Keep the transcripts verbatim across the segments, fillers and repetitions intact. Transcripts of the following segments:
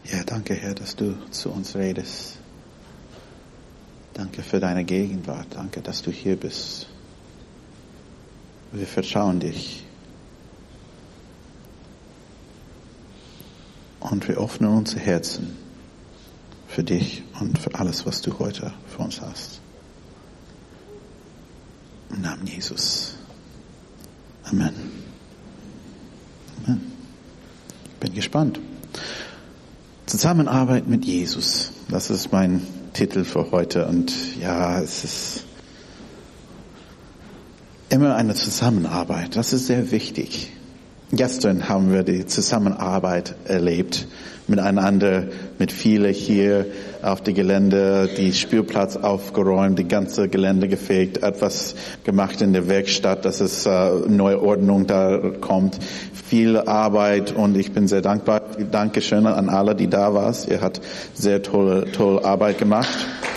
Ja, danke, Herr, dass du zu uns redest. Danke für deine Gegenwart. Danke, dass du hier bist. Wir vertrauen dich. Und wir öffnen unsere Herzen für dich und für alles, was du heute für uns hast. Im Namen Jesus. Amen. Amen. Ich bin gespannt. Zusammenarbeit mit Jesus. Das ist mein Titel für heute. Und ja, es ist immer eine Zusammenarbeit. Das ist sehr wichtig. Gestern haben wir die Zusammenarbeit erlebt miteinander, mit vielen hier auf dem Gelände, die Spielplatz aufgeräumt, die ganze Gelände gefegt, etwas gemacht in der Werkstatt, dass es äh, neue Ordnung da kommt. Viel Arbeit und ich bin sehr dankbar. Dankeschön an alle, die da waren. Ihr habt sehr tolle, tolle Arbeit gemacht.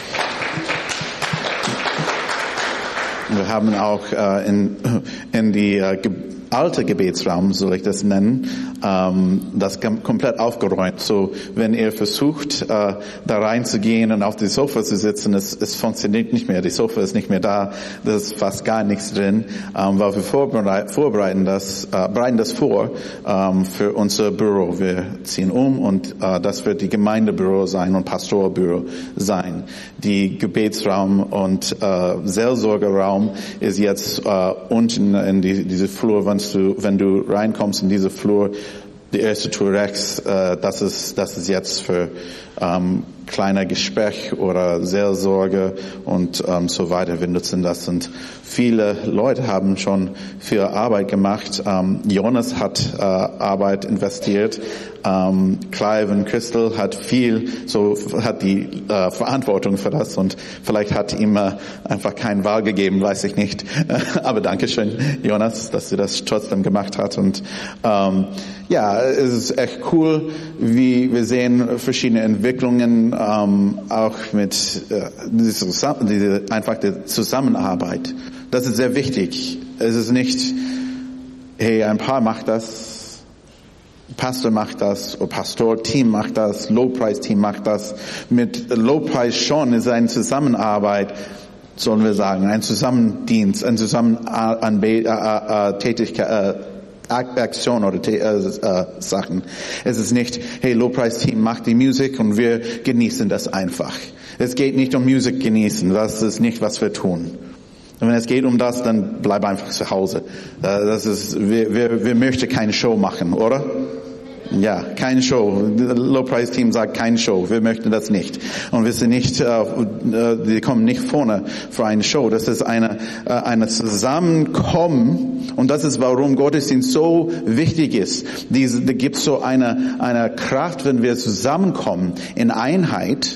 Wir haben auch äh, in, in die äh, alte Gebetsraum, soll ich das nennen, ähm, das komplett aufgeräumt. So, wenn ihr versucht, äh, da reinzugehen und auf die Sofa zu sitzen, es, es funktioniert nicht mehr. Die Sofa ist nicht mehr da. Da ist fast gar nichts drin, ähm, weil wir vorbereiten, vorbereiten das, äh, bereiten das vor ähm, für unser Büro. Wir ziehen um und äh, das wird die Gemeindebüro sein und Pastoralbüro sein. Die Gebetsraum und äh, Seelsorgeraum ist jetzt äh, unten in die, diese Flur, wenn du, wenn du reinkommst in diese Flur, die erste Tür rechts, äh, das ist, das ist jetzt für ähm, kleine Gespräch oder Seelsorge und ähm, so weiter. Wir nutzen das und viele Leute haben schon viel Arbeit gemacht. Ähm, Jonas hat äh, Arbeit investiert. Ähm, Clive und Crystal hat viel, so hat die äh, Verantwortung für das und vielleicht hat ihm äh, einfach keinen Wahl gegeben, weiß ich nicht. Aber Dankeschön, Jonas, dass du das trotzdem gemacht hast. Und ähm, ja, es ist echt cool, wie wir sehen verschiedene Entwicklungen, ähm, auch mit äh, diese, diese einfach die Zusammenarbeit. Das ist sehr wichtig. Es ist nicht, hey, ein Paar macht das, Pastor macht das, oder Pastor-Team macht das, Lobpreisteam macht das. Mit Lobpreis schon ist eine Zusammenarbeit, sollen wir sagen, ein Zusammendienst, ein Zusammentätigkeit, äh, Aktion oder äh, äh, Sachen. Es ist nicht, hey, Lobpreisteam macht die Musik und wir genießen das einfach. Es geht nicht um Musik genießen, das ist nicht, was wir tun. Und wenn es geht um das, dann bleib einfach zu Hause. Das ist, wir, wir, wir möchten keine Show machen, oder? Ja, keine Show. Das Lobpreisteam sagt keine Show. Wir möchten das nicht. Und wir sind nicht, äh, wir kommen nicht vorne für eine Show. Das ist eine, äh, eine Zusammenkommen. Und das ist, warum Gottesdienst so wichtig ist. Diese, da gibt es so eine, eine Kraft, wenn wir zusammenkommen in Einheit,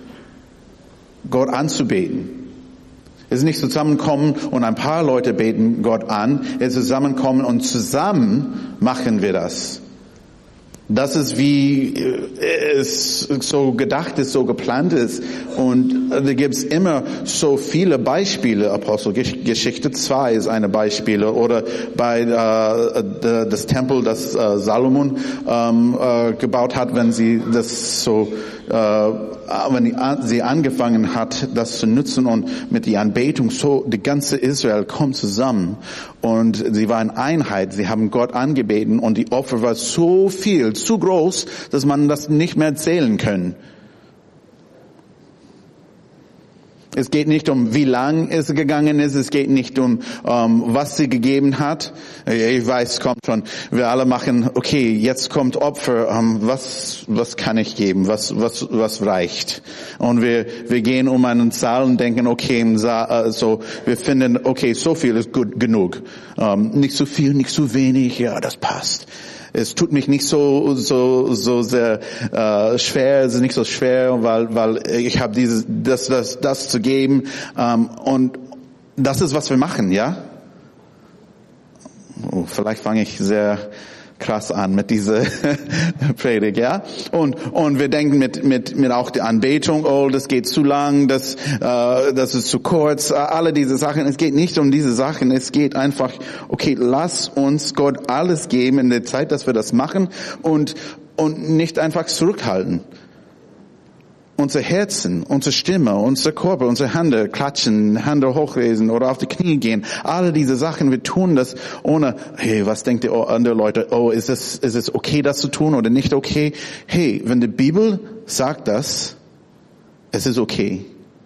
Gott anzubeten. Es ist nicht zusammenkommen und ein paar Leute beten Gott an. Es ist zusammenkommen und zusammen machen wir das. Das ist, wie es so gedacht ist, so geplant ist. Und da gibt es immer so viele Beispiele. Apostelgeschichte zwei ist eine Beispiel. Oder bei äh, das Tempel, das äh, Salomon ähm, äh, gebaut hat, wenn sie das so, äh, wenn die, sie angefangen hat, das zu nutzen und mit der Anbetung, so die ganze Israel kommt zusammen. Und sie war in Einheit. Sie haben Gott angebeten und die Opfer war so viel, zu groß, dass man das nicht mehr zählen kann. Es geht nicht um, wie lang es gegangen ist. Es geht nicht um, um was sie gegeben hat. Ich weiß, es kommt schon. Wir alle machen, okay, jetzt kommt Opfer. Um, was, was kann ich geben? Was, was, was reicht? Und wir, wir gehen um einen Saal und denken, okay, im Saal, so, wir finden, okay, so viel ist gut genug. Um, nicht so viel, nicht so wenig. Ja, das passt. Es tut mich nicht so so so sehr äh, schwer, es ist nicht so schwer, weil weil ich habe dieses das das das zu geben ähm, und das ist, was wir machen, ja. Oh, vielleicht fange ich sehr krass an mit dieser Predigt, ja. Und und wir denken mit mit mit auch die Anbetung, oh, das geht zu lang, das äh, das ist zu kurz, alle diese Sachen. Es geht nicht um diese Sachen, es geht einfach, okay, lass uns Gott alles geben in der Zeit, dass wir das machen und und nicht einfach zurückhalten. Unser Herzen, unsere Stimme, unser Körper, unsere Hände klatschen, Hände hochlesen oder auf die Knie gehen. Alle diese Sachen, wir tun das ohne, hey, was denkt die andere Leute? Oh, ist es, ist es okay, das zu tun oder nicht okay? Hey, wenn die Bibel sagt das, es ist okay.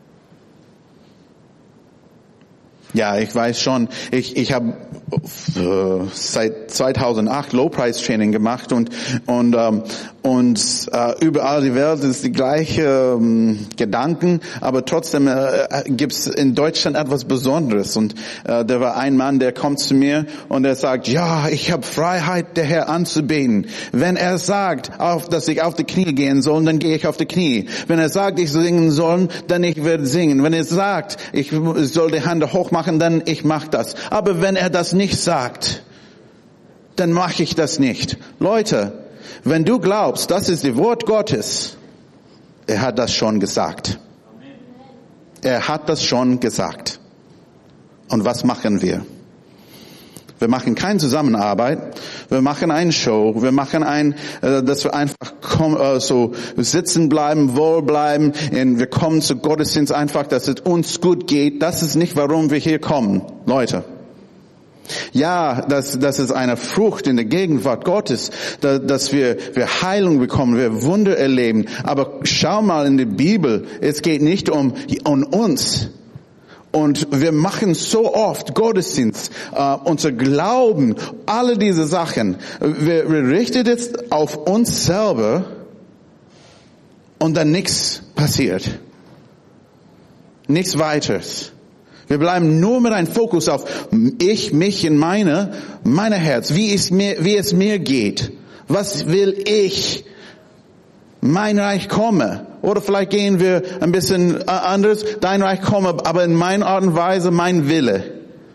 Ja, ich weiß schon, ich ich habe äh, seit zweitausendacht Low-Price-Training gemacht und und ähm, und äh, überall die Welt ist die gleiche ähm, Gedanken, aber trotzdem äh, gibt's in Deutschland etwas Besonderes. Und äh, da war ein Mann, der kommt zu mir und er sagt, ja, ich habe Freiheit, der Herr anzubeten. Wenn er sagt, auf, dass ich auf die Knie gehen soll, dann gehe ich auf die Knie. Wenn er sagt, ich singen soll, dann ich werde singen. Wenn er sagt, ich soll die Hände hochmachen, dann ich mache das. Aber wenn er das nicht sagt, dann mache ich das nicht. Leute, wenn du glaubst, das ist das Wort Gottes, er hat das schon gesagt. Er hat das schon gesagt. Und was machen wir? Wir machen keine Zusammenarbeit. Wir machen eine Show. Wir machen ein, äh, dass wir einfach kommen, äh, so sitzen bleiben, wohl bleiben. Und wir kommen zu Gottesdienst einfach, dass es uns gut geht. Das ist nicht, warum wir hier kommen, Leute. Ja, das, das ist eine Frucht in der Gegenwart Gottes, dass, dass wir, wir Heilung bekommen, wir Wunder erleben. Aber schau mal in die Bibel. Es geht nicht um, um uns. Und wir machen so oft Gottesdienst, äh, unser Glauben, alle diese Sachen. Wir, wir richten es auf uns selber und dann nichts passiert. Nichts weiteres. Wir bleiben nur mit einem Fokus auf ich, mich und meine, meine Herz, wie es mir, wie es mir geht. Was will ich? Mein Reich komme. Oder vielleicht gehen wir ein bisschen anders. Dein Reich komme, aber in meiner Art und Weise mein Wille.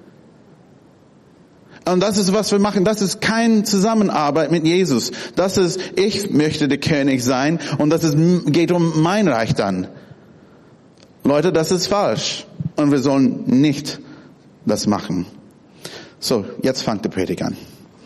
Und das ist, was wir machen. Das ist keine Zusammenarbeit mit Jesus. Das ist, ich möchte der König sein und das ist, geht um mein Reich dann. Leute, das ist falsch. Und wir sollen nicht das machen. So, jetzt fängt die Predigt an.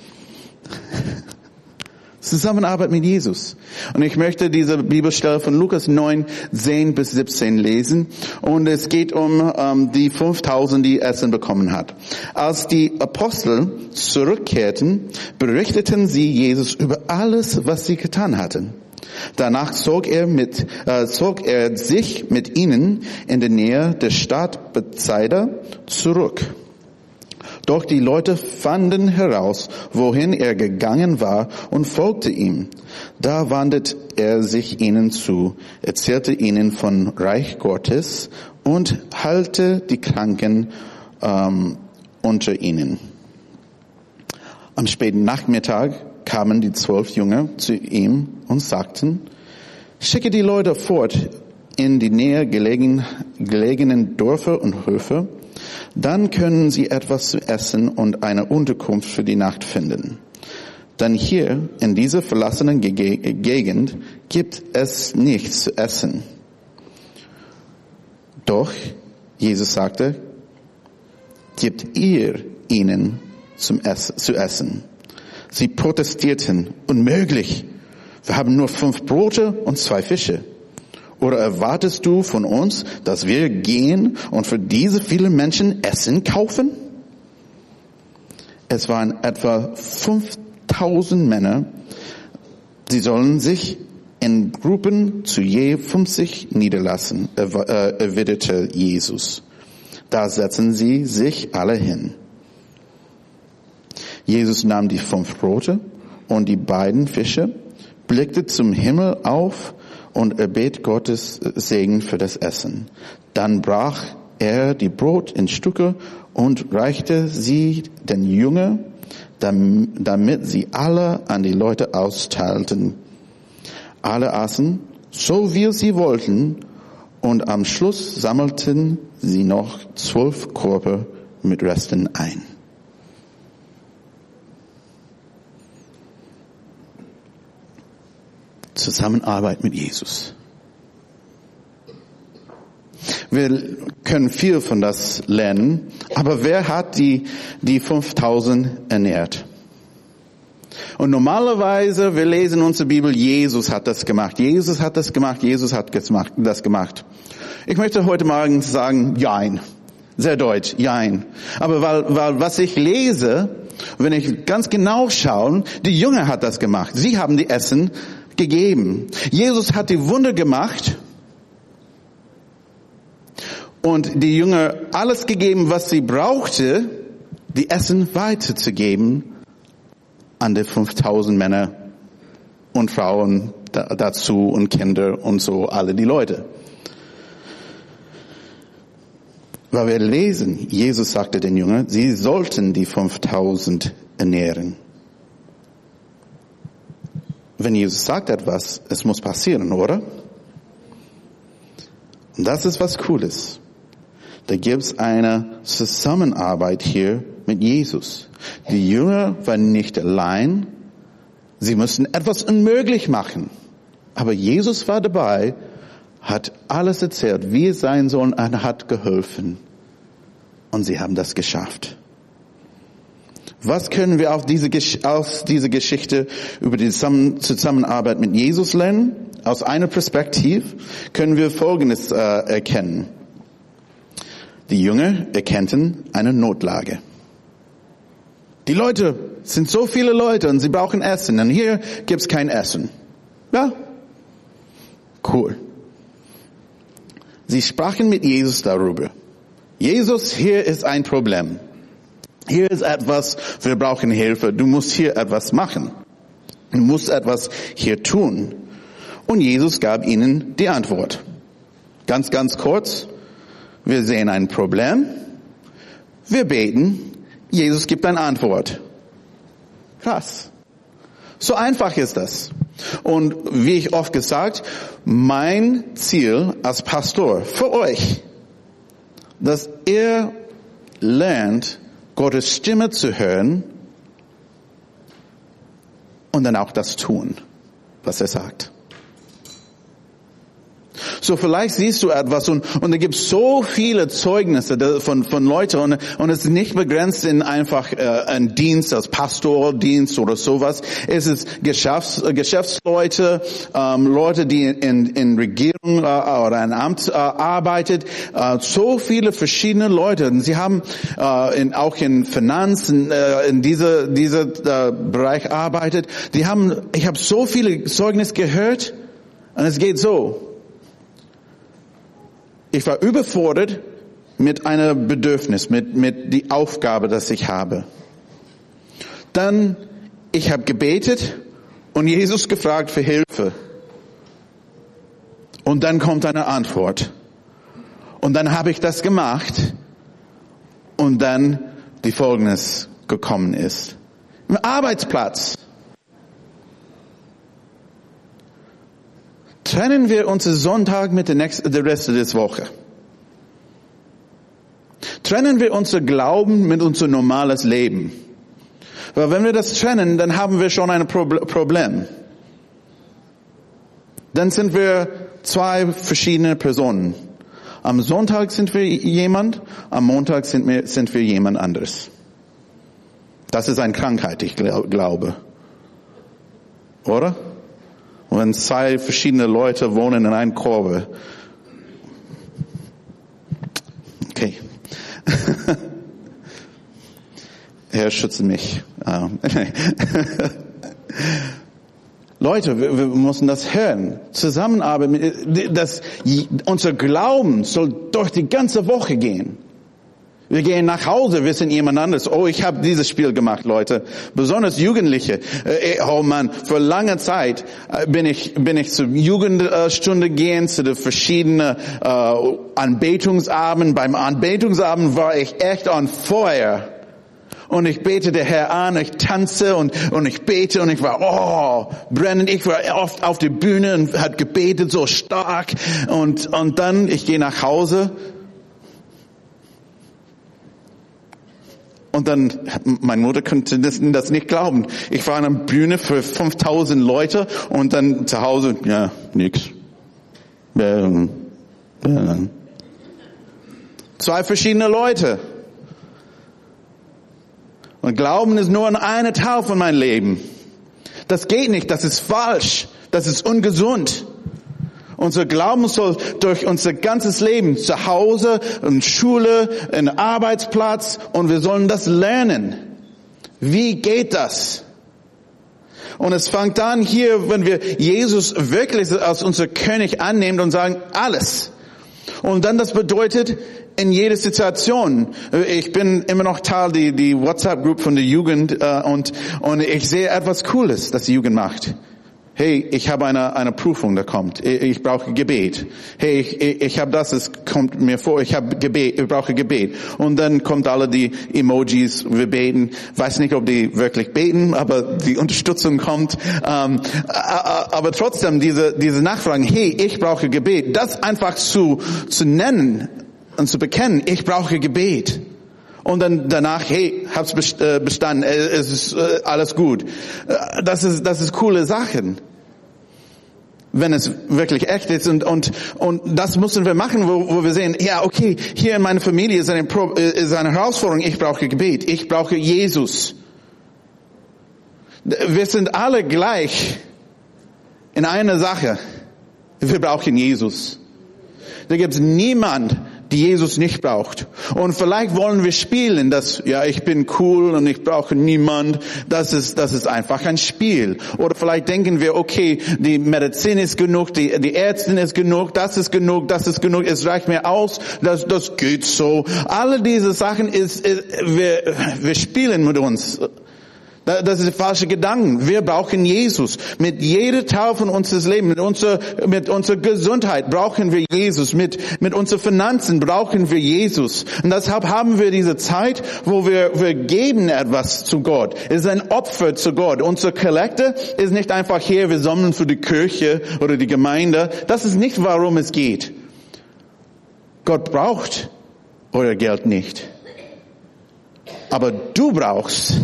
Zusammenarbeit mit Jesus. Und ich möchte diese Bibelstelle von Lukas neun, zehn bis siebzehn lesen. Und es geht um ähm, die fünftausend, die Essen bekommen hat. Als die Apostel zurückkehrten, berichteten sie Jesus über alles, was sie getan hatten. Danach zog er mit, äh, zog er sich mit ihnen in die Nähe der Stadt Bethsaida zurück. Doch die Leute fanden heraus, wohin er gegangen war und folgte ihm. Da wandte er sich ihnen zu, erzählte ihnen von Reich Gottes und heilte die Kranken ähm, unter ihnen. Am späten Nachmittag kamen die zwölf Jünger zu ihm und sagten, schicke die Leute fort in die näher gelegen, gelegenen Dörfer und Höfe, dann können sie etwas zu essen und eine Unterkunft für die Nacht finden. Denn hier in dieser verlassenen Gegend gibt es nichts zu essen. Doch Jesus sagte, gebt ihr ihnen zum Essen, zu essen. Sie protestierten, unmöglich. Wir haben nur fünf Brote und zwei Fische. Oder erwartest du von uns, dass wir gehen und für diese vielen Menschen Essen kaufen? Es waren etwa fünftausend Männer. Sie sollen sich in Gruppen zu je fünfzig niederlassen, erwiderte Jesus. Da setzen sie sich alle hin. Jesus nahm die fünf Brote und die beiden Fische, blickte zum Himmel auf und erbet Gottes Segen für das Essen. Dann brach er die Brot in Stücke und reichte sie den Jüngern, damit sie alle an die Leute austeilten. Alle aßen, so wie sie wollten, und am Schluss sammelten sie noch zwölf Körbe mit Resten ein. Zusammenarbeit mit Jesus. Wir können viel von das lernen, aber wer hat die, die fünftausend ernährt? Und Und normalerweise, wir lesen in unserer Bibel, Jesus hat das gemacht, Jesus hat das gemacht, Jesus hat das gemacht. Ich möchte heute Morgen sagen, jein. Sehr deutsch, jein. Aber weil, weil was ich lese, wenn ich ganz genau schaue, die Jünger hat das gemacht. Sie haben die Essen gegeben. Jesus hat die Wunder gemacht und die Jünger alles gegeben, was sie brauchte, die Essen weiterzugeben an die fünftausend Männer und Frauen dazu und Kinder und so alle die Leute. Weil wir lesen, Jesus sagte den Jüngern, sie sollten die fünftausend ernähren. Wenn Jesus sagt etwas, es muss passieren, oder? Und das ist was Cooles. Da gibt es eine Zusammenarbeit hier mit Jesus. Die Jünger waren nicht allein. Sie mussten etwas unmöglich machen. Aber Jesus war dabei, hat alles erzählt, wie es sein soll, und hat geholfen. Und sie haben das geschafft. Was können wir auf diese, aus dieser Geschichte über die Zusammenarbeit mit Jesus lernen? Aus einer Perspektive können wir Folgendes äh, erkennen. Die Jünger erkannten eine Notlage. Die Leute, es sind so viele Leute und sie brauchen Essen. Und hier gibt's kein Essen. Ja? Cool. Sie sprachen mit Jesus darüber. Jesus, hier ist ein Problem. Hier ist etwas, wir brauchen Hilfe. Du musst hier etwas machen. Du musst etwas hier tun. Und Jesus gab ihnen die Antwort. Ganz, ganz kurz. Wir sehen ein Problem. Wir beten. Jesus gibt eine Antwort. Krass. So einfach ist das. Und wie ich oft gesagt, mein Ziel als Pastor für euch, dass ihr lernt, Gottes Stimme zu hören und dann auch das tun, was er sagt. So vielleicht siehst du etwas und, und da gibt es so viele Zeugnisse von, von Leuten und, und es ist nicht begrenzt in einfach äh, ein Dienst, als Pastordienst oder sowas. Es ist Geschäfts, Geschäftsleute, ähm, Leute, die in, in Regierung äh, oder ein Amt äh, arbeitet, äh, so viele verschiedene Leute. Und sie haben äh, in, auch in Finanzen äh, in diese diese äh, Bereich arbeitet. Die haben, ich habe so viele Zeugnisse gehört und es geht so. Ich war überfordert mit einer Bedürfnis, mit mit die Aufgabe, das ich habe. Dann, ich habe gebetet und Jesus gefragt für Hilfe. Und dann kommt eine Antwort. Und dann habe ich das gemacht und dann die Folgendes gekommen ist. Im Arbeitsplatz. Trennen wir unseren Sonntag mit der nächsten, der Rest der Woche. Trennen wir unser Glauben mit unser normales Leben. Weil wenn wir das trennen, dann haben wir schon ein Problem. Dann sind wir zwei verschiedene Personen. Am Sonntag sind wir jemand, am Montag sind wir, sind wir jemand anderes. Das ist eine Krankheit, ich glaube. Oder? Und wenn zwei verschiedene Leute wohnen in einem Korb. Okay. Herr, schütze mich. Leute, wir, wir müssen das hören. Zusammenarbeit, das, unser Glauben soll durch die ganze Woche gehen. Wir gehen nach Hause, wir sind jemand anderes. Oh, ich habe dieses Spiel gemacht, Leute. Besonders Jugendliche. Oh Mann, für lange Zeit bin ich bin ich zur Jugendstunde gehen, zu den verschiedenen äh, Anbetungsabenden. Beim Anbetungsabend war ich echt on fire. Und ich bete der Herr an, ich tanze und und ich bete und ich war oh brennend. Ich war oft auf der Bühne und hat gebetet so stark und und dann ich gehe nach Hause. Und dann, meine Mutter konnte das, das nicht glauben. Ich war an einer Bühne für fünftausend Leute und dann zu Hause, ja, nix. Zwei verschiedene Leute. Und Glauben ist nur ein Teil von meinem Leben. Das geht nicht, das ist falsch, das ist ungesund. Unser Glauben soll durch unser ganzes Leben, zu Hause, in Schule, in Arbeitsplatz, und wir sollen das lernen. Wie geht das? Und es fängt an hier, wenn wir Jesus wirklich als unser König annehmen und sagen, alles. Und dann das bedeutet, in jeder Situation. Ich bin immer noch Teil die die WhatsApp-Gruppe von der Jugend äh, und und ich sehe etwas Cooles, das die Jugend macht. Hey, ich habe eine eine Prüfung, da kommt. Ich, ich brauche Gebet. Hey, ich ich, ich habe das, es kommt mir vor. Ich habe Gebet, ich brauche Gebet. Und dann kommt alle die Emojis, wir beten. Weiß nicht, ob die wirklich beten, aber die Unterstützung kommt. Ähm, aber trotzdem diese diese Nachfragen. Hey, ich brauche Gebet. Das einfach zu zu nennen und zu bekennen, ich brauche Gebet. Und dann danach, hey, hab's bestanden, es ist alles gut. Das ist, das ist coole Sachen. Wenn es wirklich echt ist, und, und, und das müssen wir machen, wo, wo wir sehen, ja, okay, hier in meiner Familie ist eine, Pro, ist eine Herausforderung, ich brauche Gebet, ich brauche Jesus. Wir sind alle gleich in einer Sache. Wir brauchen Jesus. Da gibt es niemand, die Jesus nicht braucht. Und vielleicht wollen wir spielen, dass, ja, ich bin cool und ich brauche niemand. Das ist, das ist einfach ein Spiel. Oder vielleicht denken wir, okay, die Medizin ist genug, die, die Ärztin ist genug, das ist genug, das ist genug, es reicht mir aus, das, das geht so. Alle diese Sachen ist, ist wir, wir spielen mit uns. Das ist falsche Gedanken. Wir brauchen Jesus. Mit jeder Teil von unseres Lebens, mit unserer, mit unserer Gesundheit brauchen wir Jesus. Mit, mit unseren Finanzen brauchen wir Jesus. Und deshalb haben wir diese Zeit, wo wir, wir geben etwas zu Gott. Es ist ein Opfer zu Gott. Unser Kollekte ist nicht einfach hier, wir sammeln für die Kirche oder die Gemeinde. Das ist nicht, warum es geht. Gott braucht euer Geld nicht. Aber du brauchst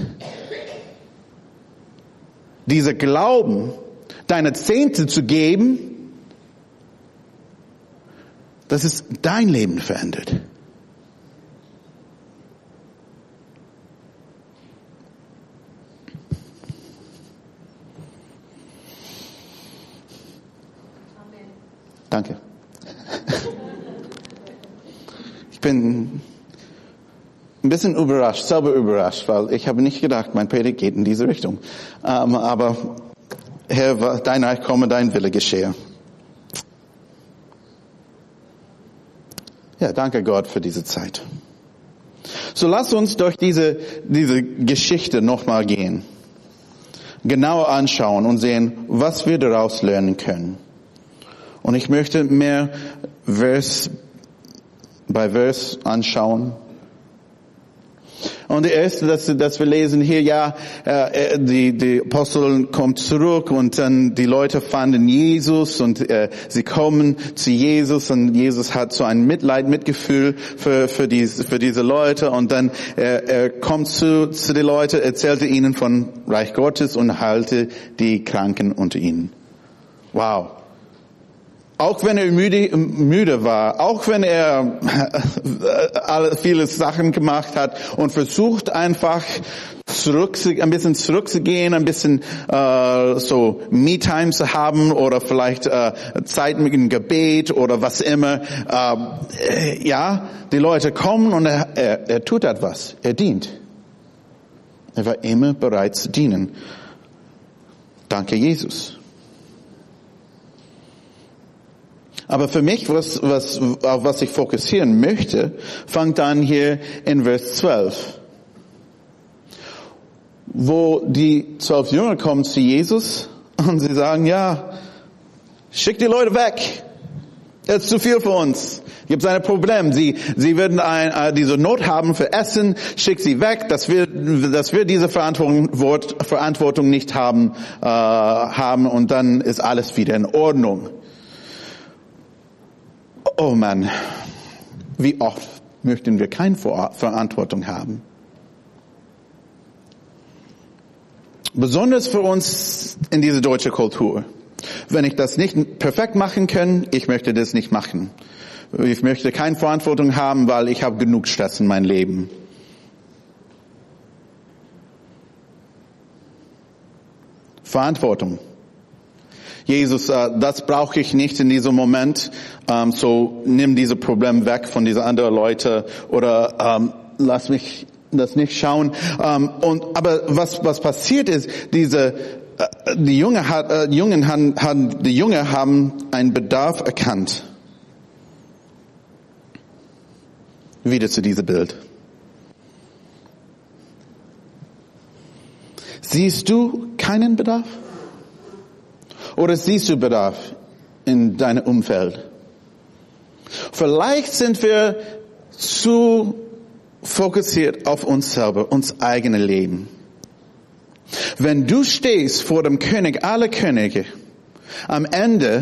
dieser Glauben, deine Zehnte zu geben, dass es dein Leben verändert. Amen. Danke. Ich bin ein bisschen überrascht, selber überrascht, weil ich habe nicht gedacht, mein Predigt geht in diese Richtung. Ähm, aber Herr, dein Reich komme, dein Wille geschehe. Ja, danke Gott für diese Zeit. So lass uns durch diese, diese Geschichte nochmal gehen. Genauer anschauen und sehen, was wir daraus lernen können. Und ich möchte mehr Vers bei Vers anschauen. Und die erste, dass, dass wir lesen hier, ja, äh, die, die Apostel kommen zurück und dann die Leute fanden Jesus und äh, sie kommen zu Jesus und Jesus hat so ein Mitleid, Mitgefühl für, für, diese, für diese Leute und dann äh, er kommt zu, zu den Leuten, erzählte ihnen von Reich Gottes und heilte die Kranken unter ihnen. Wow. Auch wenn er müde, müde war, auch wenn er alle, viele Sachen gemacht hat und versucht einfach zurück, ein bisschen zurückzugehen, ein bisschen äh, so Me-Time zu haben oder vielleicht äh, Zeit mit dem Gebet oder was immer. Äh, ja, die Leute kommen und er, er, er tut etwas, er dient. Er war immer bereit zu dienen. Danke, Jesus. Aber für mich, was, was, auf was ich fokussieren möchte, fängt an hier in Vers zwölf. Wo die zwölf Jünger kommen zu Jesus und sie sagen, ja, schick die Leute weg. Das ist zu viel für uns. Gibt es ein Problem. Sie, sie werden ein, äh, diese Not haben für Essen. Schick sie weg, dass wir, dass wir diese Verantwortung, Verantwortung nicht haben, äh, haben und dann ist alles wieder in Ordnung. Oh Mann, wie oft möchten wir keine Verantwortung haben? Besonders für uns in dieser deutschen Kultur. Wenn ich das nicht perfekt machen kann, ich möchte das nicht machen. Ich möchte keine Verantwortung haben, weil ich habe genug Stress in meinem Leben. Verantwortung. Jesus, äh, das brauche ich nicht in diesem Moment, ähm, so nimm dieses Problem weg von diesen anderen Leuten oder ähm, lass mich das nicht schauen. Ähm, und aber was was passiert ist, diese äh, die Junge hat äh, Jungen haben, haben die Jungen haben einen Bedarf erkannt. Wieder zu diesem Bild. Siehst du keinen Bedarf? Oder siehst du Bedarf in deinem Umfeld? Vielleicht sind wir zu fokussiert auf uns selber, uns eigene Leben. Wenn du stehst vor dem König aller Könige, am Ende,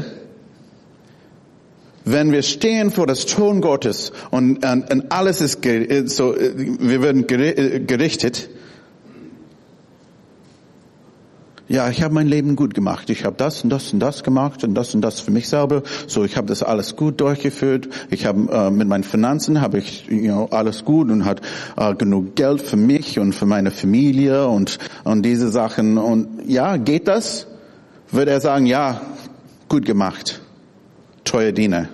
wenn wir stehen vor das Thron Gottes und, und, und alles ist so, wir werden gerichtet. Ja, ich habe mein Leben gut gemacht. Ich habe das und das und das gemacht und das und das für mich selber. So, ich habe das alles gut durchgeführt. Ich habe äh, mit meinen Finanzen habe ich you know, alles gut und hat äh, genug Geld für mich und für meine Familie und und diese Sachen. Und ja, geht das? Wird er sagen, ja, gut gemacht, treuer Diener?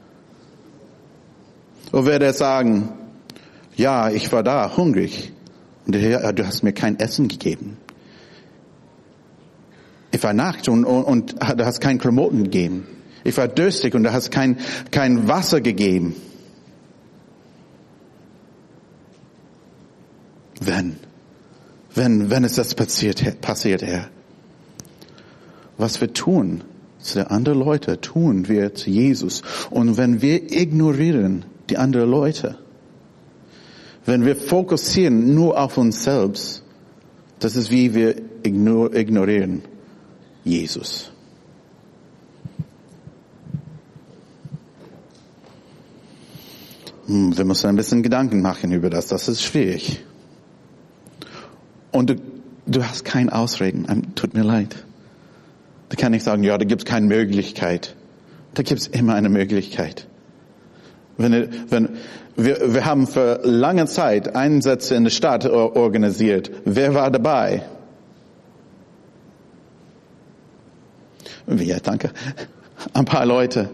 Oder wird er sagen, ja, ich war da hungrig und du hast mir kein Essen gegeben. Ich war nackt und, und, und du hast kein Klamotten gegeben. Ich war durstig und du hast kein, kein Wasser gegeben. Wenn, wenn, wenn es das passiert, passiert, Herr. Was wir tun zu den anderen Leuten, tun wir zu Jesus. Und wenn wir ignorieren die anderen Leute, wenn wir fokussieren nur auf uns selbst, das ist wie wir ignorieren Jesus. Wir müssen ein bisschen Gedanken machen über das. Das ist schwierig. Und du, du hast keine Ausreden. Tut mir leid. Du kannst nicht sagen, ja, da gibt es keine Möglichkeit. Da gibt es immer eine Möglichkeit. Wenn, wenn, wir, wir haben für lange Zeit Einsätze in der Stadt organisiert. Wer war dabei? Ja, danke. Ein paar Leute.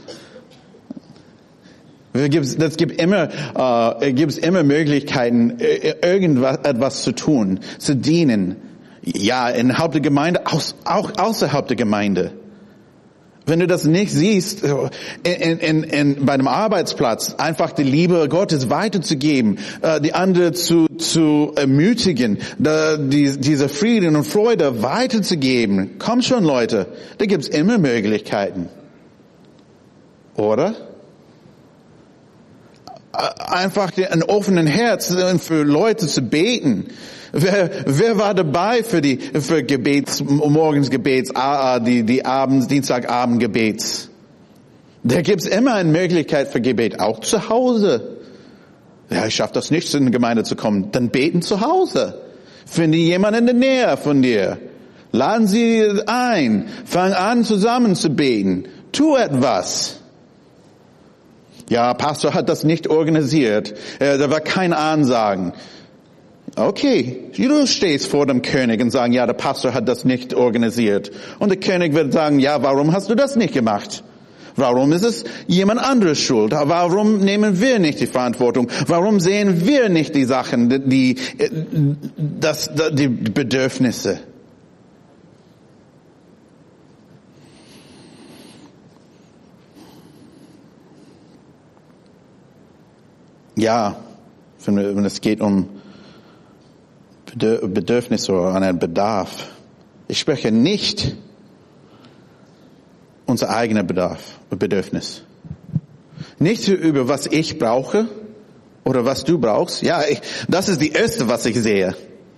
Es gibt immer, äh, gibt immer Möglichkeiten, irgendwas etwas zu tun, zu dienen. Ja, innerhalb der Gemeinde, auch außerhalb der Gemeinde. Wenn du das nicht siehst, in, in, in, bei einem Arbeitsplatz, einfach die Liebe Gottes weiterzugeben, äh, die andere zu, zu ermutigen, da, die, diese Frieden und Freude weiterzugeben. Komm schon, Leute, da gibt's immer Möglichkeiten. Oder? Einfach ein offenes Herz für Leute zu beten. Wer, wer war dabei für die, für Gebets, morgens Gebets, die, die Abends, Dienstagabend Gebets? Da gibt's immer eine Möglichkeit für Gebet, auch zu Hause. Ja, ich schaffe das nicht, in die Gemeinde zu kommen. Dann beten zu Hause. Finde jemanden in der Nähe von dir. Laden sie ein. Fang an, zusammen zu beten. Tu etwas. Ja, Pastor hat das nicht organisiert. Äh, da war kein Ansagen. Okay, du stehst vor dem König und sagst, ja, der Pastor hat das nicht organisiert. Und der König wird sagen, ja, warum hast du das nicht gemacht? Warum ist es jemand anderes schuld? Warum nehmen wir nicht die Verantwortung? Warum sehen wir nicht die Sachen, die, das, die Bedürfnisse? Ja, wenn es geht um Bedürfnisse oder einen Bedarf. Ich spreche nicht unser eigener Bedarf und Bedürfnis. Nicht über was ich brauche oder was du brauchst. Ja, ich, das ist die erste, was ich sehe.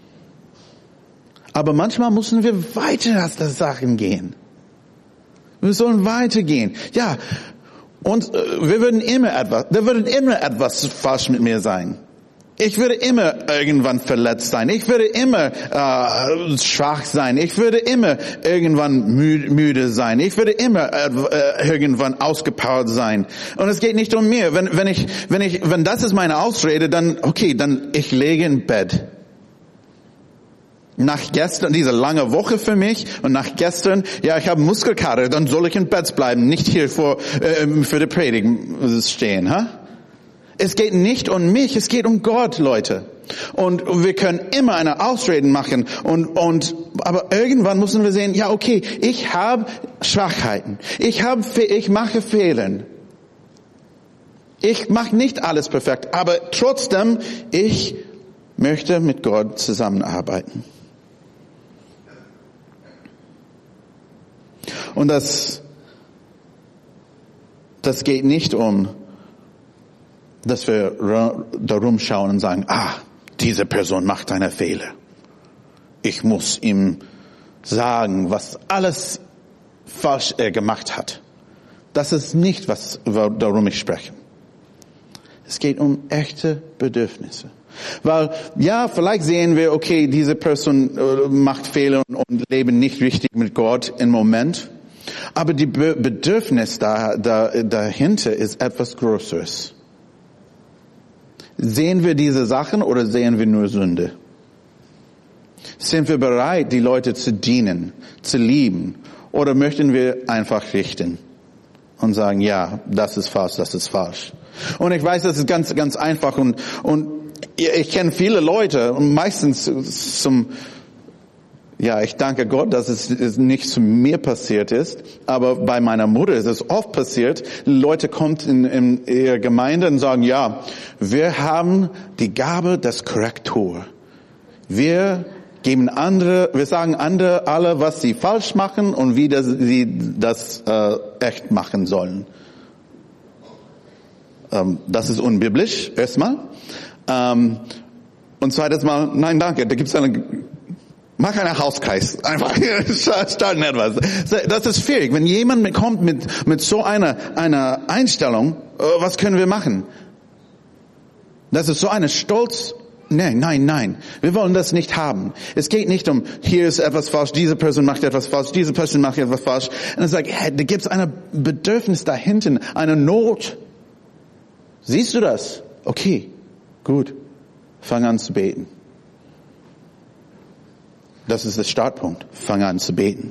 Aber manchmal müssen wir weiter als das Sachen gehen. Wir sollen weitergehen. Ja, und äh, wir würden immer etwas, da würde immer etwas falsch mit mir sein. Ich würde immer irgendwann verletzt sein. Ich würde immer äh, schwach sein. Ich würde immer irgendwann müde, müde sein. Ich würde immer äh, irgendwann ausgepowert sein. Und es geht nicht um mir. Wenn, wenn ich, wenn ich, wenn das ist meine Ausrede, dann okay, dann ich lege im Bett. Nach gestern, diese lange Woche für mich, und nach gestern, ja, ich habe Muskelkater, dann soll ich im Bett bleiben, nicht hier vor, äh, für die Predigt stehen, ha? Es geht nicht um mich, es geht um Gott, Leute. Und wir können immer eine Ausreden machen, und, und, aber irgendwann müssen wir sehen, ja, okay, ich habe Schwachheiten. Ich habe, ich mache Fehler. Ich mache nicht alles perfekt, aber trotzdem, ich möchte mit Gott zusammenarbeiten. Und das, das geht nicht um, dass wir darum schauen und sagen, ah, diese Person macht einen Fehler. Ich muss ihm sagen, was alles falsch er gemacht hat. Das ist nicht, was, darum ich spreche. Es geht um echte Bedürfnisse. Weil, ja, vielleicht sehen wir, okay, diese Person äh, macht Fehler und, und lebt nicht richtig mit Gott im Moment. Aber die Be- Bedürfnis da, da, dahinter ist etwas Größeres. Sehen wir diese Sachen oder sehen wir nur Sünde? Sind wir bereit, die Leute zu dienen, zu lieben? Oder möchten wir einfach richten und sagen, ja, das ist falsch, das ist falsch? Und ich weiß, das ist ganz, ganz einfach, und, und ich kenne viele Leute, und meistens zum, ja, ich danke Gott, dass es nicht zu mir passiert ist, aber bei meiner Mutter ist es oft passiert. Leute kommen in, in ihre Gemeinde und sagen, ja, wir haben die Gabe des Korrektur. Wir geben andere, wir sagen andere alle, was sie falsch machen und wie das, sie das äh, echt machen sollen. Ähm, das ist unbiblisch, erstmal. Ähm, und zweites Mal, nein, danke, da gibt's eine, mach einen Hauskreis, einfach starten etwas. Das ist schwierig. Wenn jemand kommt mit mit so einer einer Einstellung, was können wir machen? Das ist so eine Stolz. Nein, nein, nein. Wir wollen das nicht haben. Es geht nicht um, hier ist etwas falsch, diese Person macht etwas falsch, diese Person macht etwas falsch. Und es sagt, hey, da gibt's ein Bedürfnis da hinten, eine Not. Siehst du das? Okay, gut. Fang an zu beten. Das ist der Startpunkt. Fang an zu beten.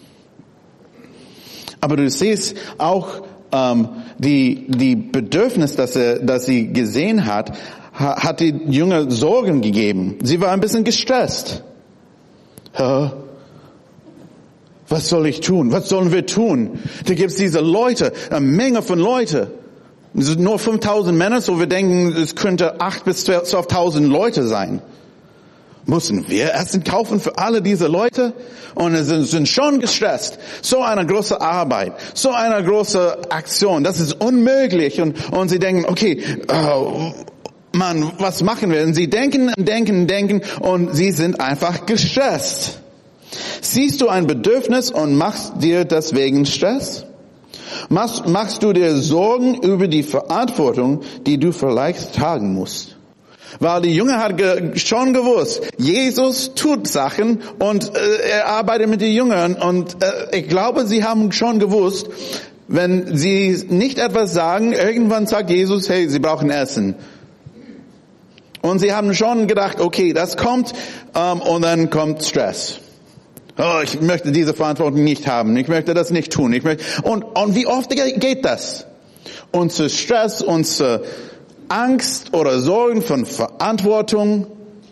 Aber du siehst auch ähm, die die Bedürfnis, dass er, dass sie gesehen hat, ha, hat die Jünger Sorgen gegeben. Sie war ein bisschen gestresst. Hä? Was soll ich tun? Was sollen wir tun? Da gibt's diese Leute, eine Menge von Leuten. Es sind nur fünftausend Männer, so wir denken, es könnte acht bis zwölftausend Leute sein. Müssen wir Essen kaufen für alle diese Leute? Und sie sind schon gestresst. So eine große Arbeit, so eine große Aktion, das ist unmöglich. Und, und sie denken, okay, oh, Mann, was machen wir? Und sie denken, denken, denken und sie sind einfach gestresst. Siehst du ein Bedürfnis und machst dir deswegen Stress? Machst, machst du dir Sorgen über die Verantwortung, die du vielleicht tragen musst? Weil die Jünger hat ge- schon gewusst, Jesus tut Sachen und äh, er arbeitet mit den Jüngern, und äh, ich glaube, sie haben schon gewusst, wenn sie nicht etwas sagen, irgendwann sagt Jesus, hey, sie brauchen Essen. Und sie haben schon gedacht, okay, das kommt, ähm, und dann kommt Stress. Oh, ich möchte diese Verantwortung nicht haben. Ich möchte das nicht tun. Ich möchte, und, und wie oft geht das? Unser Stress, unsere Angst oder Sorgen von Verantwortung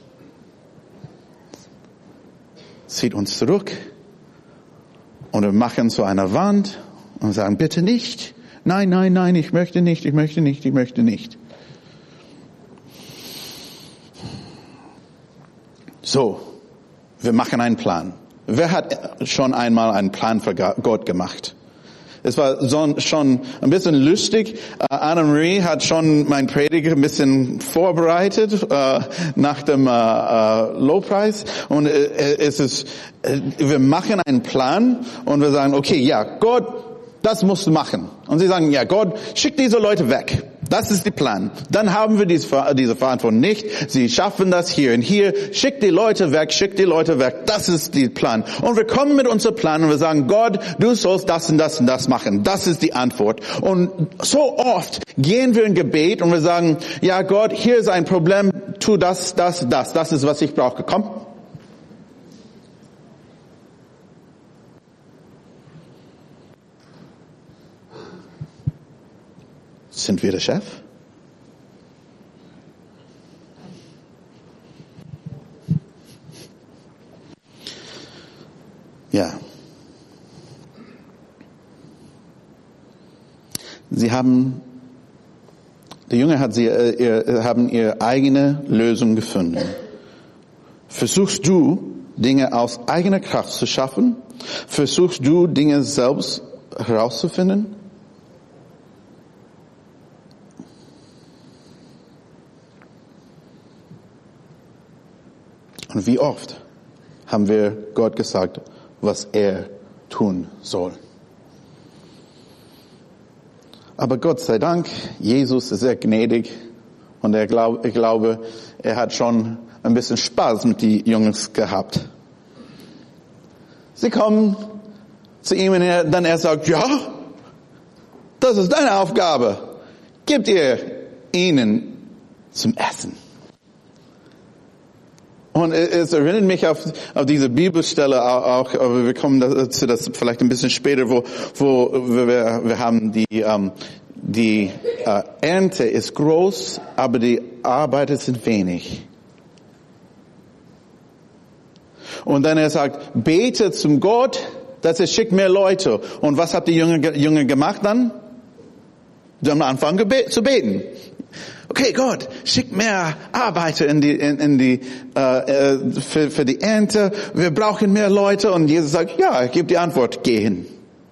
zieht uns zurück. Und wir machen so eine Wand und sagen, bitte nicht. Nein, nein, nein, ich möchte nicht, ich möchte nicht, ich möchte nicht. So, wir machen einen Plan. Wer hat schon einmal einen Plan für Gott gemacht? Es war so, schon ein bisschen lustig. Uh, Anna-Marie hat schon mein Prediger ein bisschen vorbereitet uh, nach dem uh, uh, Lobpreis. Und uh, es ist, uh, wir machen einen Plan und wir sagen, okay, ja, Gott, das musst du machen. Und sie sagen, ja, Gott, schick diese Leute weg. Das ist der Plan. Dann haben wir diese, diese Verantwortung nicht. Sie schaffen das hier und hier. Schick die Leute weg, schick die Leute weg. Das ist der Plan. Und wir kommen mit unserem Plan und wir sagen, Gott, du sollst das und das und das machen. Das ist die Antwort. Und so oft gehen wir in Gebet und wir sagen, ja Gott, hier ist ein Problem. Tu das, das, das. Das ist, was ich brauche. Komm. Sind wir der Chef? Ja. Sie haben, der Junge hat sie, äh, ihr, haben ihre eigene Lösung gefunden. Versuchst du, Dinge aus eigener Kraft zu schaffen? Versuchst du, Dinge selbst herauszufinden? Und wie oft haben wir Gott gesagt, was er tun soll? Aber Gott sei Dank, Jesus ist sehr gnädig und er glaub, ich glaube, er hat schon ein bisschen Spaß mit den Jungs gehabt. Sie kommen zu ihm und er, dann er sagt, ja, das ist deine Aufgabe. Gebt ihr ihnen zum Essen. Und es erinnert mich auf, auf diese Bibelstelle auch, aber wir kommen dazu, das vielleicht ein bisschen später, wo, wo wir, wir haben die, ähm, die äh, Ernte ist groß, aber die Arbeiter sind wenig. Und dann er sagt, bete zum Gott, dass er schickt mehr Leute. Und was hat die Jünger, Jünger gemacht dann? Sie haben angefangen zu beten. Okay, Gott, schick mehr Arbeiter in die, in, in die, äh, für, für die Ernte. Wir brauchen mehr Leute. Und Jesus sagt, ja, ich gebe die Antwort, gehen.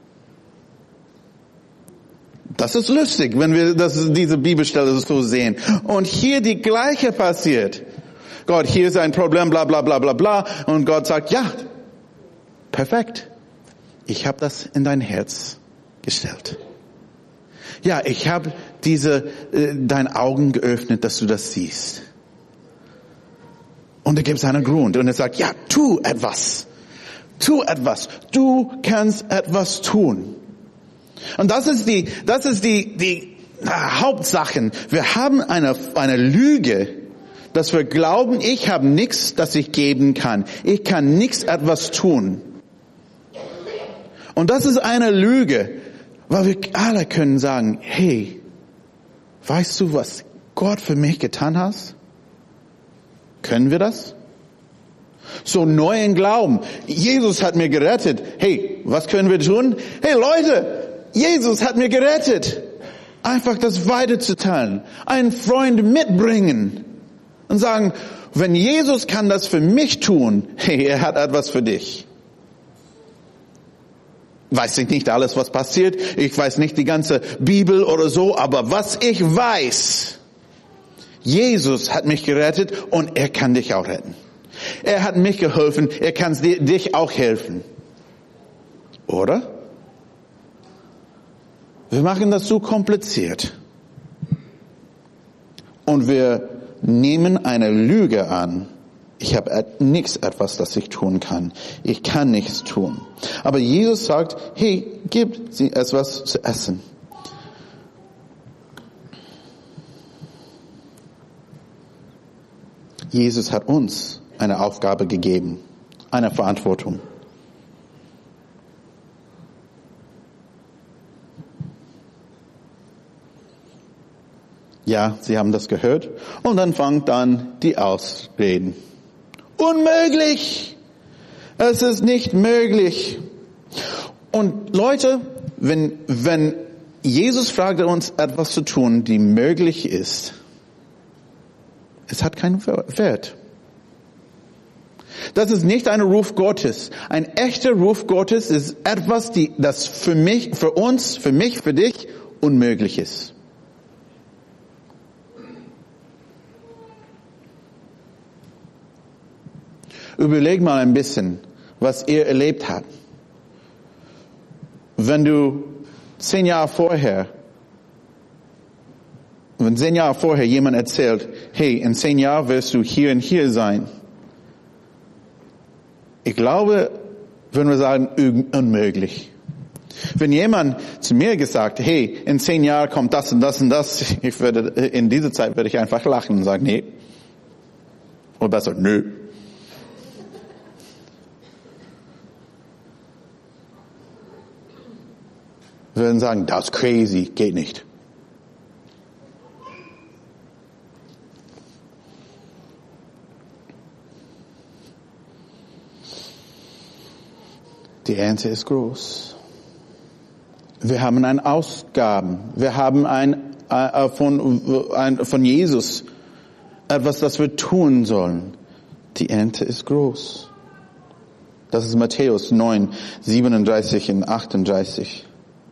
Das ist lustig, wenn wir das, diese Bibelstelle so sehen. Und hier die gleiche passiert. Gott, hier ist ein Problem, bla, bla, bla, bla, bla. Und Gott sagt, ja, perfekt. Ich habe das in dein Herz gestellt. Ja, ich habe diese, äh, deine Augen geöffnet, dass du das siehst. Und er gibt einen Grund. Und er sagt, ja, tu etwas. Tu etwas. Du kannst etwas tun. Und das ist die, das ist die, die na, Hauptsachen. Wir haben eine, eine Lüge, dass wir glauben, ich habe nichts, das ich geben kann. Ich kann nichts etwas tun. Und das ist eine Lüge. Weil wir alle können sagen, hey, weißt du, was Gott für mich getan hat? Können wir das? So neuen Glauben. Jesus hat mir gerettet. Hey, was können wir tun? Hey Leute, Jesus hat mir gerettet. Einfach das weiterzuteilen. Einen Freund mitbringen. Und sagen, wenn Jesus kann das für mich tun, hey, er hat etwas für dich. Weiß ich nicht alles, was passiert. Ich weiß nicht die ganze Bibel oder so. Aber was ich weiß, Jesus hat mich gerettet und er kann dich auch retten. Er hat mich geholfen, er kann dich auch helfen. Oder? Wir machen das so kompliziert. Und wir nehmen eine Lüge an. Ich habe nichts etwas, das ich tun kann. Ich kann nichts tun. Aber Jesus sagt, hey, gib sie etwas zu essen. Jesus hat uns eine Aufgabe gegeben, eine Verantwortung. Ja, Sie haben das gehört. Und dann fangen dann die Ausreden. Unmöglich! Es ist nicht möglich. Und Leute, wenn, wenn Jesus fragt uns etwas zu tun, die möglich ist, es hat keinen Wert. Das ist nicht ein Ruf Gottes. Ein echter Ruf Gottes ist etwas, die, das für mich, für uns, für mich, für dich unmöglich ist. Überleg mal ein bisschen, was ihr erlebt habt. Wenn du zehn Jahre vorher, wenn zehn Jahre vorher jemand erzählt, hey, in zehn Jahren wirst du hier und hier sein. Ich glaube, würden wir sagen, unmöglich. Wenn jemand zu mir gesagt, hey, in zehn Jahren kommt das und das und das, ich würde, in dieser Zeit würde ich einfach lachen und sagen, nee. Oder besser, nö. Wir würden sagen, das ist crazy, geht nicht. die Ernte ist groß. Wir haben ein Ausgaben. Wir haben ein, äh, von, ein, von Jesus etwas, das wir tun sollen. Die Ernte ist groß. Das ist Matthäus neun, siebenunddreißig und achtunddreißig.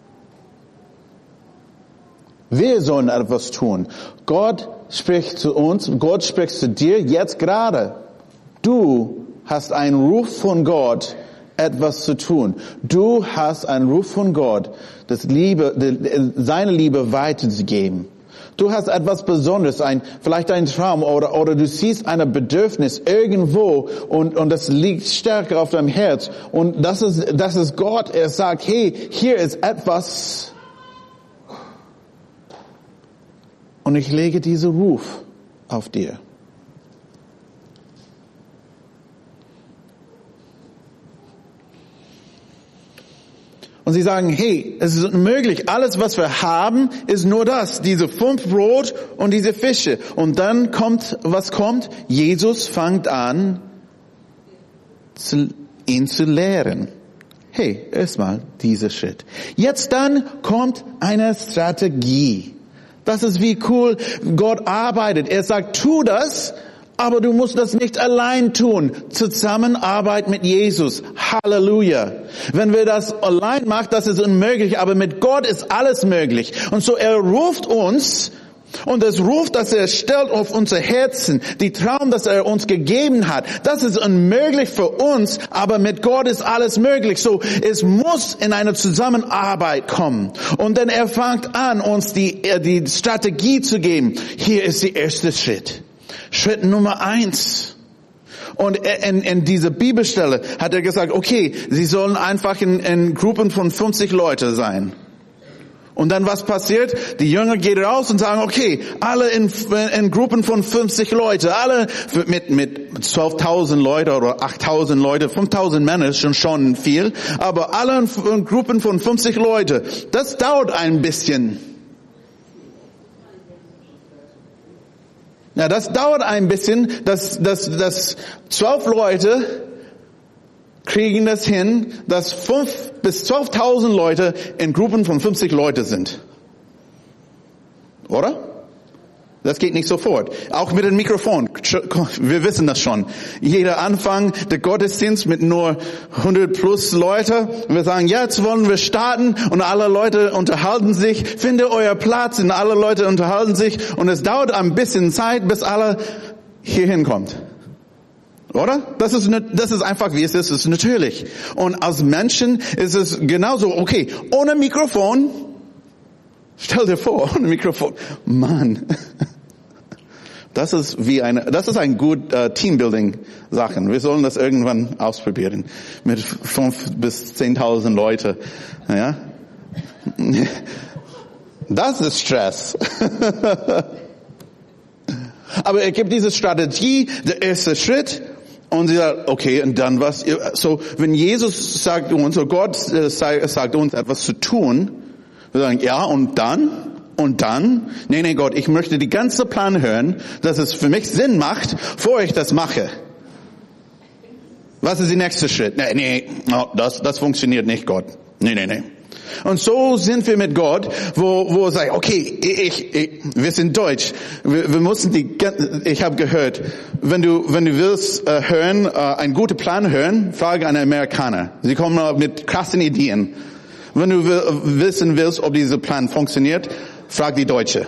Wir sollen etwas tun. Gott spricht zu uns, Gott spricht zu dir jetzt gerade. Du hast einen Ruf von Gott, etwas zu tun. Du hast einen Ruf von Gott, das Liebe, die, seine Liebe weiterzugeben. Du hast etwas Besonderes, ein, vielleicht ein Traum oder, oder du siehst ein Bedürfnis irgendwo und, und das liegt stärker auf deinem Herz. Und das ist, das ist Gott. Er sagt, hey, hier ist etwas und ich lege diesen Ruf auf dir. Und sie sagen, hey, es ist unmöglich. Alles, was wir haben, ist nur das. Diese fünf Brot und diese Fische. Und dann kommt, was kommt? Jesus fängt an, ihn zu lehren. Hey, erstmal dieser Schritt. Jetzt dann kommt eine Strategie. Das ist wie cool Gott arbeitet. Er sagt, tu das, aber du musst das nicht allein tun. Zusammenarbeit mit Jesus. Halleluja. Wenn wir das allein machen, das ist unmöglich, aber mit Gott ist alles möglich. Und so er ruft uns, und das Ruf, das er stellt auf unser Herzen, die Traum, das er uns gegeben hat, das ist unmöglich für uns, aber mit Gott ist alles möglich. So, es muss in eine Zusammenarbeit kommen. Und dann er fängt an, uns die, die Strategie zu geben. Hier ist der erste Schritt. Schritt Nummer eins. Und in, in dieser Bibelstelle hat er gesagt, okay, sie sollen einfach in, in Gruppen von fünfzig Leute sein. Und dann was passiert? Die Jünger gehen raus und sagen, okay, alle in, in Gruppen von fünfzig Leute, alle mit, mit zwölftausend Leute oder achttausend Leute, fünftausend Männer ist schon schon viel, aber alle in, in Gruppen von fünfzig Leute. Das dauert ein bisschen. Ja, das dauert ein bisschen, dass, dass, dass zwölf Leute kriegen das hin, dass fünf bis zwölftausend Leute in Gruppen von fünfzig Leute sind. Oder? Das geht nicht sofort. Auch mit dem Mikrofon. Wir wissen das schon. Jeder Anfang der Gottesdienst mit nur hundert plus Leute. Wir sagen, jetzt wollen wir starten und alle Leute unterhalten sich. Finde euer Platz und alle Leute unterhalten sich. Und es dauert ein bisschen Zeit, bis alle hierhin kommt. Oder? Das ist, das ist einfach, wie es ist. Es ist natürlich. Und als Menschen ist es genauso. Okay, ohne Mikrofon. Stell dir vor, ohne Mikrofon. Mann. Das ist wie eine, das ist ein gut uh, Teambuilding-Sachen. Wir sollen das irgendwann ausprobieren. Mit fünf bis zehntausend Leute. Ja? Das ist Stress. Aber er gibt diese Strategie, der erste Schritt. Und sie sagt, okay, und dann was? So, wenn Jesus sagt uns, oder Gott sagt uns etwas zu tun, wir sagen, ja, und dann? Und dann? Nee, nee, Gott, ich möchte die ganze Plan hören, dass es für mich Sinn macht, bevor ich das mache. Was ist der nächste Schritt? Nee, nee, no, das, das funktioniert nicht, Gott. Nee, nee, nee. Und so sind wir mit Gott, wo, wo er sagt, okay, ich, ich, wir sind deutsch. Wir, wir müssen die, ich habe gehört, wenn du, wenn du willst äh, hören, äh, einen guten Plan hören, frage einen Amerikaner. Sie kommen mit krassen Ideen. Wenn du wissen willst, ob dieser Plan funktioniert, frag die Deutsche.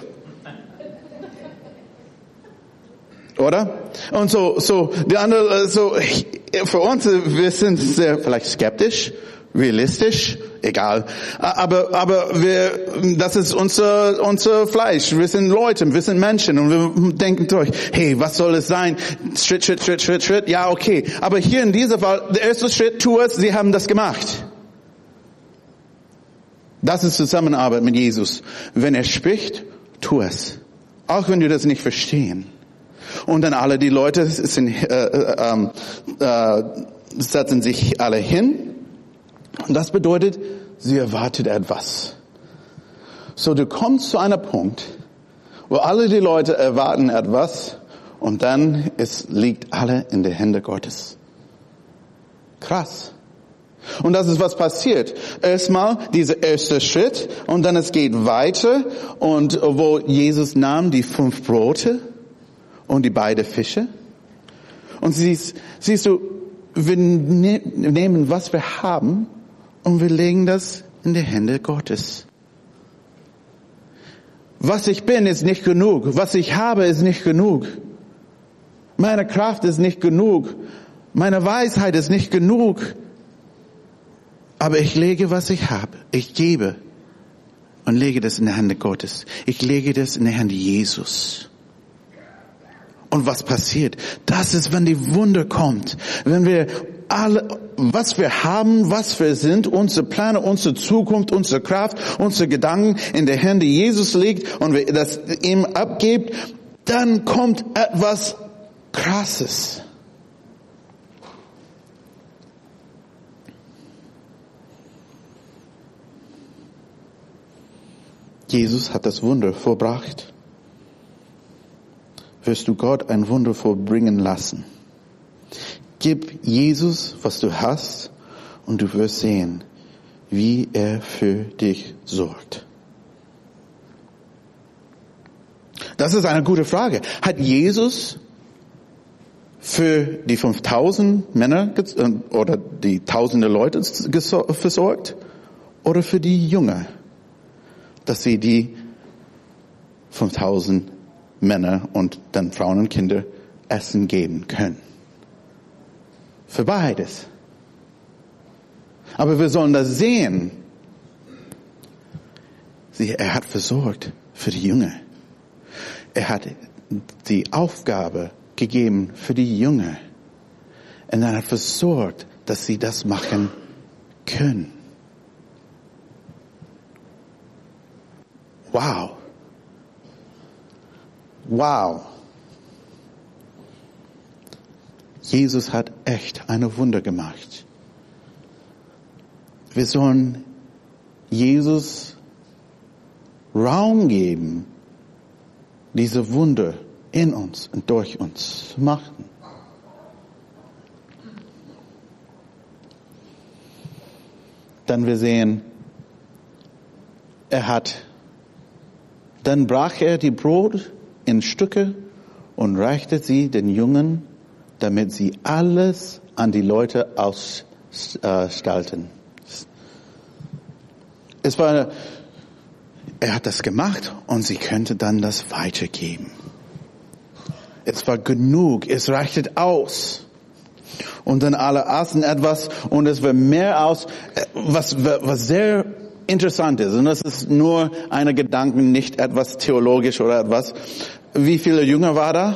Oder? Und so, so, die andere, so, für uns, wir sind sehr, vielleicht skeptisch, realistisch, egal. Aber, aber wir, das ist unser, unser Fleisch. Wir sind Leute, wir sind Menschen und wir denken durch, hey, was soll es sein? Schritt, Schritt, Schritt, Schritt, Schritt. Ja, okay. Aber hier in diesem Fall, der erste Schritt, tu es, sie haben das gemacht. Das ist Zusammenarbeit mit Jesus. Wenn er spricht, tu es. Auch wenn wir das nicht verstehen. Und dann alle die Leute sind, äh, äh, äh, setzen sich alle hin. Und das bedeutet, sie erwartet etwas. So, du kommst zu einem Punkt, wo alle die Leute erwarten etwas und dann es liegt alle in den Händen Gottes. Krass. Und das ist, was passiert. Erstmal dieser erste Schritt und dann es geht weiter und wo Jesus nahm die fünf Brote und die beiden Fische. Und siehst, siehst du, wir ne- nehmen, was wir haben und wir legen das in die Hände Gottes. Was ich bin, ist nicht genug. Was ich habe, ist nicht genug. Meine Kraft ist nicht genug. Meine Weisheit ist nicht genug. Aber ich lege, was ich habe. Ich gebe und lege das in die Hände Gottes. Ich lege das in die Hände Jesus. Und was passiert? Das ist, wenn die Wunder kommt. Wenn wir alle, was wir haben, was wir sind, unsere Pläne, unsere Zukunft, unsere Kraft, unsere Gedanken in die Hände Jesus liegt und wir das ihm abgibt, dann kommt etwas Krasses. Jesus hat das Wunder vollbracht. Wirst du Gott ein Wunder vollbringen lassen? Gib Jesus, was du hast, und du wirst sehen, wie er für dich sorgt. Das ist eine gute Frage. Hat Jesus für die fünftausend Männer oder die tausende Leute versorgt oder für die Jünger, dass sie die fünftausend Männer und dann Frauen und Kinder Essen geben können? Für beides. Aber wir sollen das sehen. Sie, er hat versorgt für die Jünger. Er hat die Aufgabe gegeben für die Jünger. Und er hat versorgt, dass sie das machen können. Wow. Wow. Jesus hat echt eine Wunder gemacht. Wir sollen Jesus Raum geben, diese Wunder in uns und durch uns zu machen. Dann wir sehen, er hat, dann brach er die Brot in Stücke und reichte sie den Jungen, damit sie alles an die Leute ausstalten. Es war, er hat das gemacht und sie könnte dann das weitergeben. Es war genug, es reichte aus. Und dann alle aßen etwas und es war mehr aus, was, was sehr interessant ist. Und das ist nur eine Gedanke, nicht etwas theologisch oder etwas. Wie viele Jünger war da?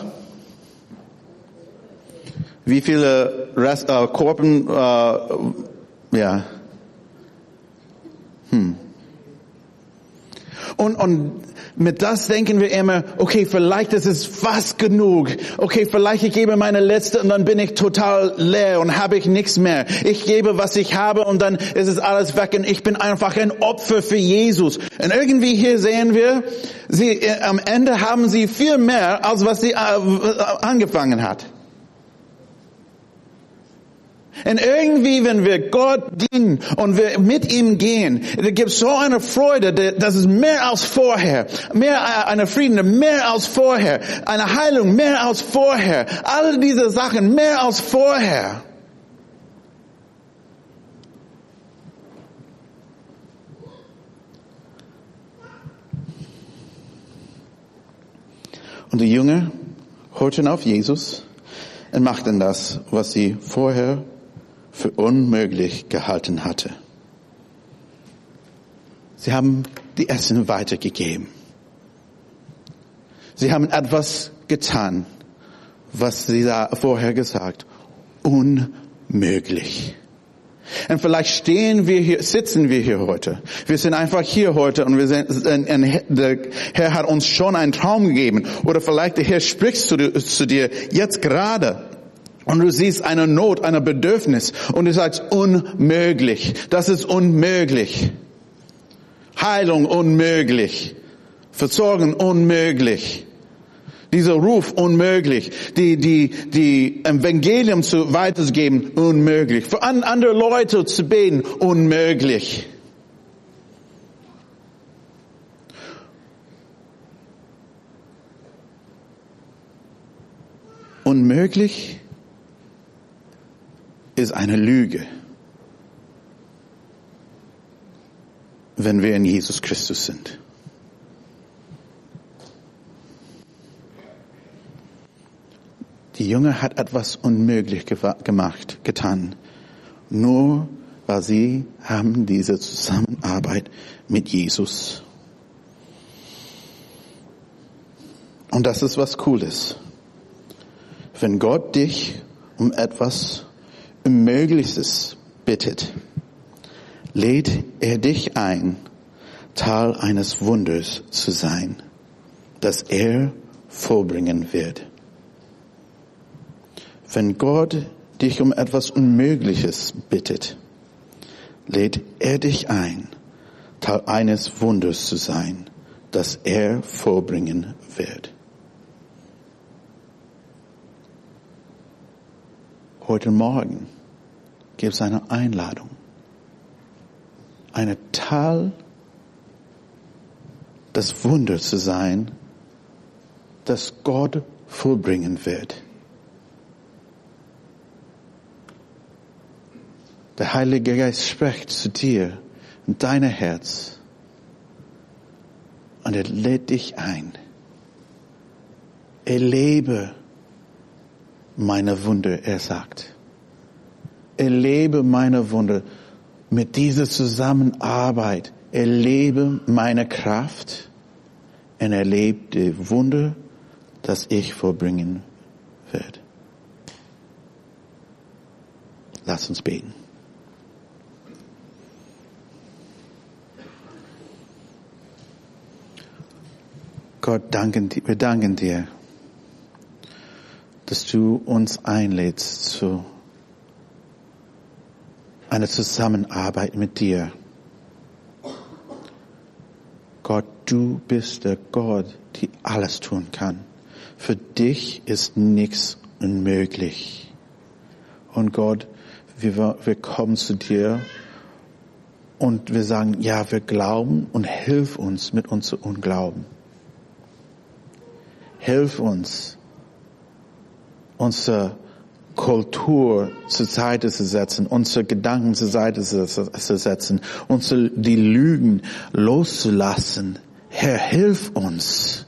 Wie viele Rest, äh, Korpen, äh, ja. Hm. Und, und mit das denken wir immer, okay, vielleicht ist es fast genug. Okay, vielleicht ich gebe meine letzte und dann bin ich total leer und habe ich nichts mehr. Ich gebe, was ich habe und dann ist es alles weg und ich bin einfach ein Opfer für Jesus. Und irgendwie hier sehen wir, sie, äh, am Ende haben sie viel mehr, als was sie äh, angefangen hat. Und irgendwie, wenn wir Gott dienen und wir mit ihm gehen, da gibt es so eine Freude, das ist mehr als vorher. Mehr eine Frieden, mehr als vorher. Eine Heilung, mehr als vorher. All diese Sachen, mehr als vorher. Und die Jünger hörten auf Jesus und machten das, was sie vorher für unmöglich gehalten hatte. Sie haben die Essen weitergegeben. Sie haben etwas getan, was sie vorher gesagt, unmöglich. Und vielleicht stehen wir hier, sitzen wir hier heute. Wir sind einfach hier heute und wir sind, der Herr hat uns schon einen Traum gegeben. Oder vielleicht der Herr spricht zu dir, zu dir jetzt gerade. Und du siehst eine Not, ein Bedürfnis und du sagst, unmöglich. Das ist unmöglich. Heilung unmöglich. Versorgen unmöglich. Dieser Ruf unmöglich. Die, die, die Evangelium zu weiterzugeben unmöglich. Für an, andere Leute zu beten unmöglich. Unmöglich ist eine Lüge, wenn wir in Jesus Christus sind. Die Jünger hat etwas unmöglich gemacht, getan, nur weil sie haben diese Zusammenarbeit mit Jesus. Und das ist was Cooles. Wenn Gott dich um etwas Unmögliches bittet, lädt er dich ein, Teil eines Wunders zu sein, das er vollbringen wird. Wenn Gott dich um etwas Unmögliches bittet, lädt er dich ein, Teil eines Wunders zu sein, das er vollbringen wird. Heute Morgen gibt es eine Einladung, eine Teil des Wunders zu sein, das Gott vollbringen wird. Der Heilige Geist spricht zu dir in dein Herz und er lädt dich ein. Erlebe meine Wunder, er sagt. Erlebe meine Wunder mit dieser Zusammenarbeit. Erlebe meine Kraft und erlebe die Wunder, das ich vollbringen werde. Lass uns beten. Gott, danken, wir danken dir, dass du uns einlädst zu einer Zusammenarbeit mit dir. Gott, du bist der Gott, der alles tun kann. Für dich ist nichts unmöglich. Und Gott, wir, wir kommen zu dir und wir sagen, ja, wir glauben und hilf uns mit unserem Unglauben. Hilf uns, unsere Kultur zur Seite zu setzen, unsere Gedanken zur Seite zu setzen, unsere, die Lügen loszulassen. Herr, hilf uns.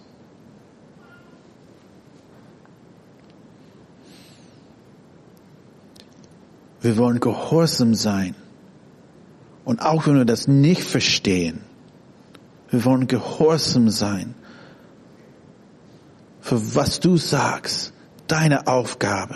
Wir wollen gehorsam sein. Und auch wenn wir das nicht verstehen, wir wollen gehorsam sein. Für was du sagst, deine Aufgabe.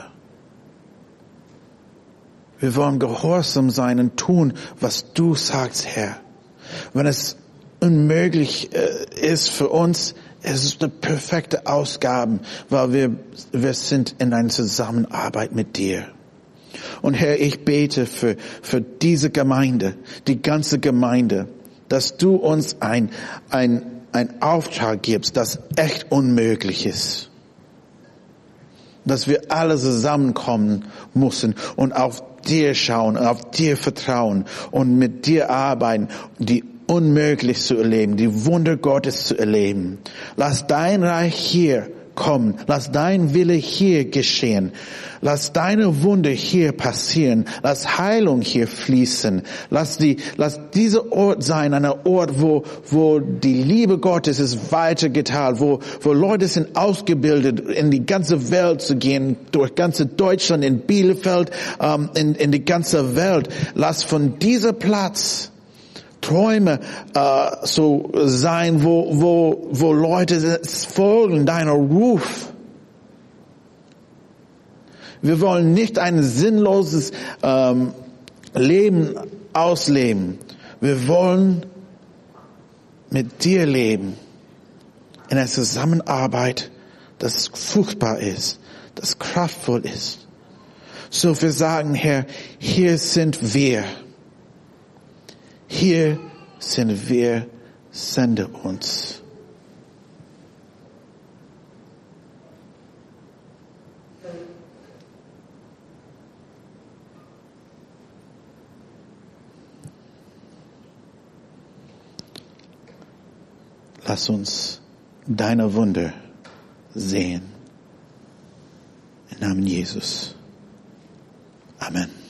Wir wollen gehorsam sein und tun, was du sagst, Herr. Wenn es unmöglich äh, ist für uns, es ist eine perfekte Ausgabe, weil wir, wir sind in einer Zusammenarbeit mit dir. Und Herr, ich bete für, für diese Gemeinde, die ganze Gemeinde, dass du uns ein, ein, ein Auftrag gibst, das echt unmöglich ist. Dass wir alle zusammenkommen müssen und auf dir schauen, auf dir vertrauen und mit dir arbeiten, die unmöglich zu erleben, die Wunder Gottes zu erleben. Lass dein Reich hier kommen. Lass dein Wille hier geschehen. Lass deine Wunder hier passieren. Lass Heilung hier fließen. Lass die, lass dieser Ort sein, ein Ort, wo, wo die Liebe Gottes ist weitergeteilt, wo, wo Leute sind ausgebildet, in die ganze Welt zu gehen, durch ganze Deutschland, in Bielefeld, ähm, in, in die ganze Welt. Lass von dieser Platz Träume äh, so sein, wo, wo, wo Leute folgen deiner Ruf. Wir wollen nicht ein sinnloses ähm, Leben ausleben. Wir wollen mit dir leben. In einer Zusammenarbeit, das fruchtbar ist, das kraftvoll ist. So wir sagen, Herr, hier sind wir. Hier sind wir, sende uns. lass uns deine Wunder sehen. Im Namen Jesus. Amen.